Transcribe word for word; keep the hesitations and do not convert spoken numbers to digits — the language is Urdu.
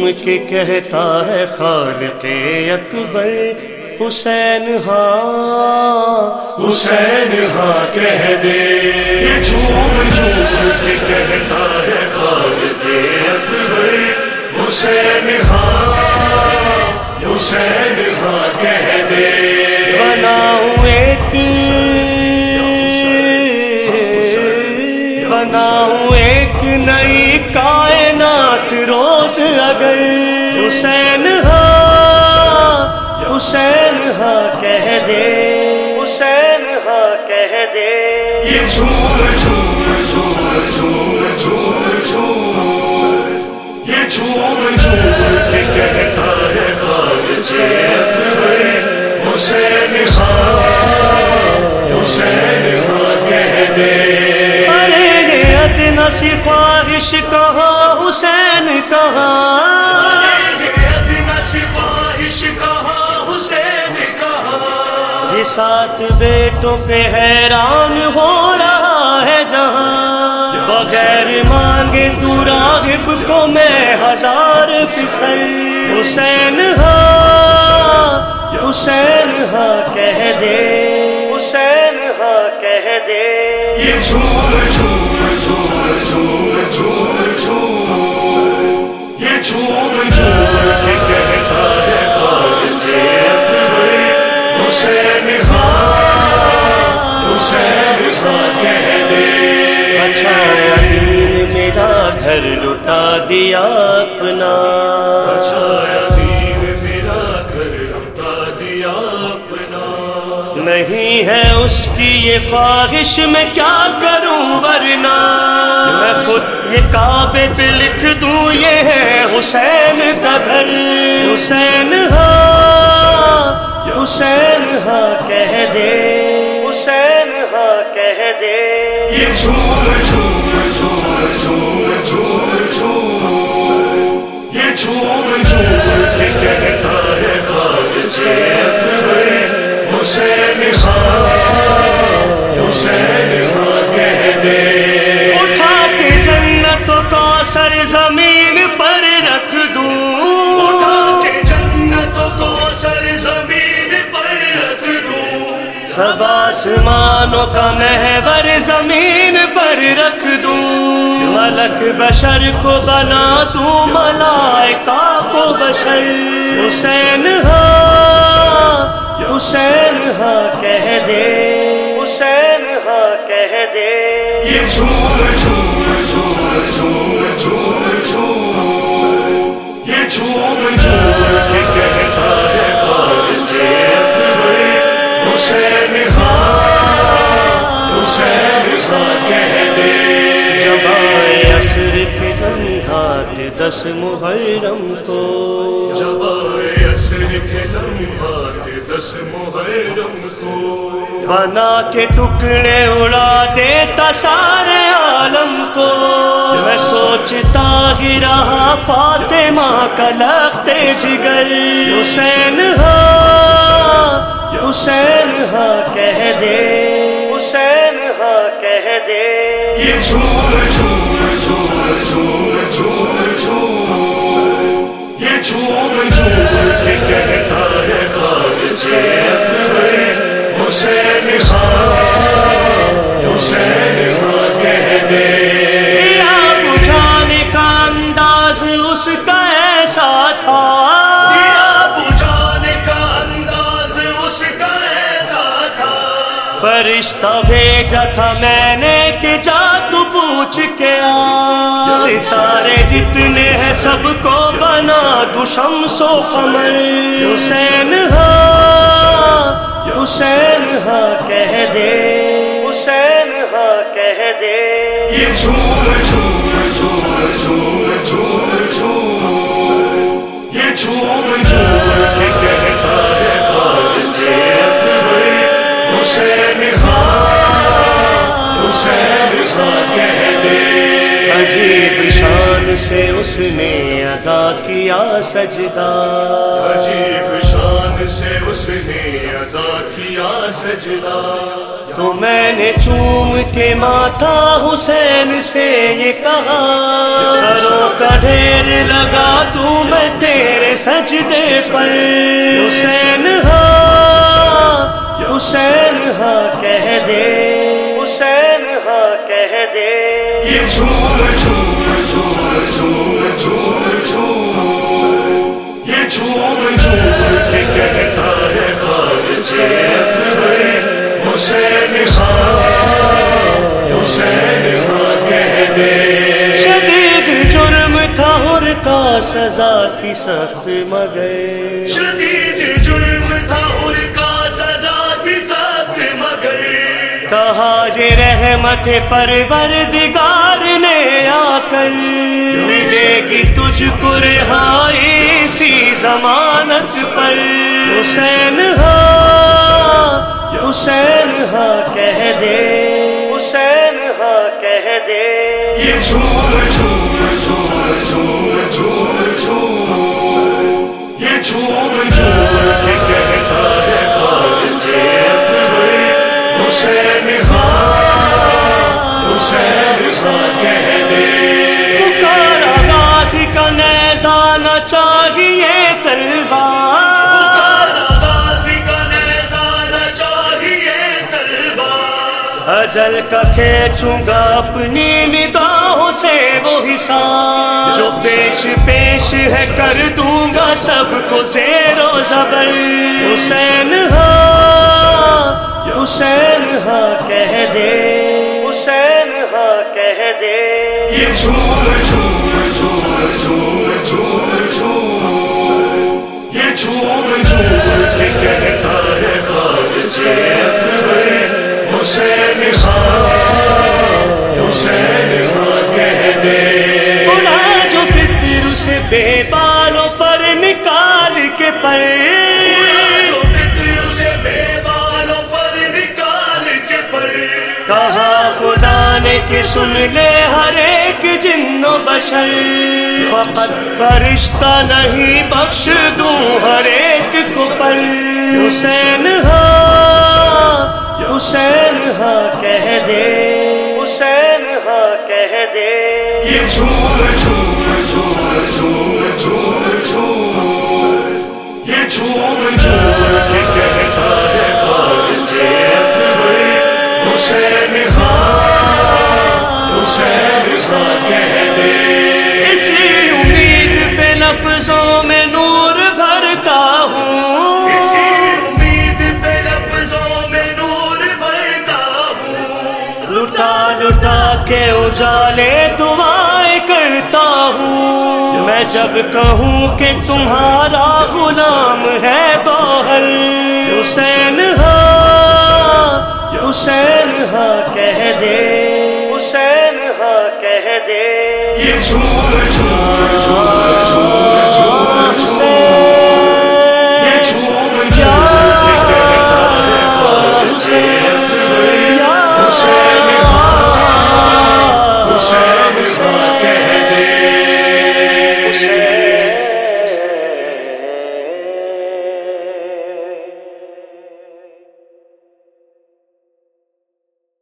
کے کہتا ہے خالق اکبر حسین ہاں حسین ہاں کہہ دے، یہ جھوم جھوم کے کہتا ہے خالق اکبر حسین ہاں حسین ہاں کہہ دے، بناؤں ایک بناؤں ایک نئی کائنات روز اگر حسین ہاں حسین ہاں کہہ دے، حسین ہاں کہہ دے، یہ جھوم جھوم جھوم جھوم جھوم جھوم یہ جھوم جھوم کے کہتا ہے خالق اکبر حسین ہاں حسین ہاں کہہ دے، ادنا سی خواہش کہاں حسین کہاں، ادنا سی خواہش کہاں حسین کہاں، یہ سات بیٹوں پہ حیران ہو رہا ہے جہاں، بغیر مانگے تو راغب کو میں ہزار پسر حسین ہاں حسین ہاں کہہ دے، حسین ہاں کہہ دے، یہ جھوم جھوم جھوم جھوم جھوم جھوم یہ جھوم جھوم کے کہتا ہے خالق اکبر حسین ہاں حسین ہاں کہہ دے، اچھا یتیم میرا گھر لٹا دیا اپنا، اچھا یتیم میرا گھر لٹا دیا اپنا، نہیں ہے اس کی یہ خواہش میں کیا کروں ورنہ میں خود یہ کعبے پہ لکھ دوں یہ ہے حسین کا گھر حسین ہاں حسین ہاں کہہ دے، حسین ہاں کہہ دے، یہ جھوم جھوم جھوم جھوم جھوم جھوم یہ جھوم جھوم کے کہتا ہے خالق اکبر حسین ہاں حسین ہاں کہہ دے، اٹھا کے جنتوں کا سر زمین پر رکھ دوں، اٹھا کے جنتوں کو سر زمین پر رکھ دوں، سب آسمانوں کا محور زمین پر رکھ دوں، ملک بشر کو بنا دوں ملائکہ کو بشر حسین ہاں حسین ہاں کہہ دے، حسین ہاں کہہ دے، یہ جھوم جھوم جھوم جھوم جھوم جھوم یہ جھوم جھوم کے کہتا ہے خالق اکبر حسین ہاں حسین ہاں کہہ دے، جب آئے عصر کے لمحات دس محرم کو، جب آئے عصر کے لمحات دس محرم کو، بنا کے ٹکڑے اڑا دیتا سارے عالم کو، میں سوچتا ہی رہا فاطمہ کا لختے جگر حسین ہاں حسین ہاں کہہ دے، حسین ہاں کہہ دے، یہ جھوم جھوم جھوم جھوم جھوم جھوم یہ جھوم جھوم کے کہتا ہے خالق اکبر حسین ہاں حسین ہاں کہہ دے، دیا بجھانے کا انداز اس کا ایسا تھا، دیا بجھانے کا انداز اس کا ایسا تھا، فرشتہ بھیجا تھا میں نے کہ جا تو پوچھ کے آ، ستارے جتنے ہیں سب کو بنا تو شمس و قمر حسین ہاں حسین ہاں کہہ دے، حسین ہاں کہہ دے، یہ جھوم جھوم جھوم جھوم جھوم جھوم یہ جھوم جھوم کے کہتا ہے خالق اکبر حسین ہاں حسین ہاں کہہ دے، عجیب شان سے اس نے ادا کیا سجدہ، عجیب شان جان سے اس نے ادا کیا سجدہ، تو میں نے چوم کے ماتھا حسین سے یہ کہا، سروں کا ڈھیر لگا دوں میں تیرے سجدے پر، حسین ہاں حسین ہاں کہہ دے، حسین ہاں کہہ دے، یہ جھوم جھوم جھوم جھوم جھوم جھوم، یہ جھوم جھوم کے کہتا ہے خالد سے اکبر، حسین خان حسین خان کہہ دے، شدید جرم تھا اور کا سزا تھی سخت مگر، شدید جرم تھا اور کا سزا تھی سخت مگر، کہا یہ رحمت پروردگار نے آ کر، ملے گی تجھ کو رہائی اسی ضمانت پر، حسین ہاں حسین ہاں کہہ دے، حسین ہاں کہہ دے، یہ جھوم جھوم جھوم جھوم جھوم جھوم، یہ جھوم جھوم کے کہتا ہے خالد سے اکبر، حسین خان حسین خان کہہ دے، پکارا غازی کا نیزہ نہ چاہیے تلوار، اجل کا کھینچوں گا اپنی نگاہوں سے وہ حساب، جو پیش پیش ہے کر دوں گا سب کو زیر و زبر، حسین ہاں حسین ہاں کہہ دے، حسین ہاں کہہ دے، یہ جھوم جھوم جھوم جھوم جھوم جھوم، یہ جھوم جھوم کے کہتا ہے خالد سے اکبر، حسین خان حسین خان کہہ دے، بلا جو فطر اسے بے بالوں پر نکال کے پر، جو فطر اسے بے بالوں پر نکال کے پر، کہا خدا نے کہ سن لے ہر ایک جن و بشر، فقط فرشتہ نہیں بخش دوں ہر ایک کو پر، حسین ہاں حسین ہاں کہہ دے، حسین ہاں کہہ دے، یہ جھوم جھوم جھوم جھوم جھوم جھوم، یہ جھوم جھوم کے کہتا ہے خالد سے اکبر، حسین خان حسین خان کہہ دے، اسی امید پہ لفظوں میں نور بھرتا ہوں، اسی لٹا لٹا کے اجالے دعائیں کرتا ہوں، میں جب کہوں کہ تمہارا غلام ہے گوہر، حسین ہاں حسین ہاں کہہ دے، حسین ہاں کہہ دے، یہ جھوم جھوم